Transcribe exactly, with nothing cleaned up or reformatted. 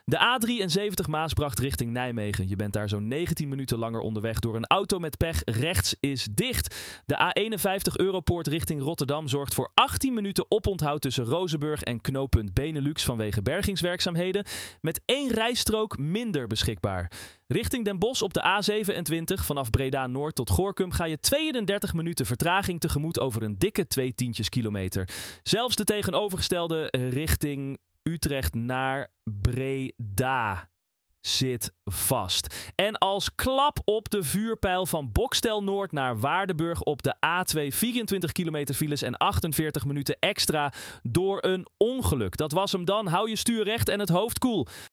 De A drieënzeventig Maasbracht richting Nijmegen. Je bent daar zo'n negentien minuten langer onderweg door een auto met pech. Rechts is dicht. De A eenenvijftig Europoort richting Rotterdam zorgt voor achttien minuten oponthoud tussen Rozenburg en knooppunt Benelux vanwege bergingswerkzaamheden. Met één rijstrook minder beschikbaar. Richting Den Bosch op de A zevenentwintig vanaf Breda Noord tot Gorinchem ga je tweeëndertig minuten vertraging tegemoet over een dikke twee tientjes kilometer. Zelfs de tegenovergestelde richting Utrecht naar Breda zit vast. En als klap op de vuurpijl van Bokstel Noord naar Waardenburg op de A twee vierentwintig kilometer files en achtenveertig minuten extra door een ongeluk. Dat was hem dan. Hou je stuur recht en het hoofd koel.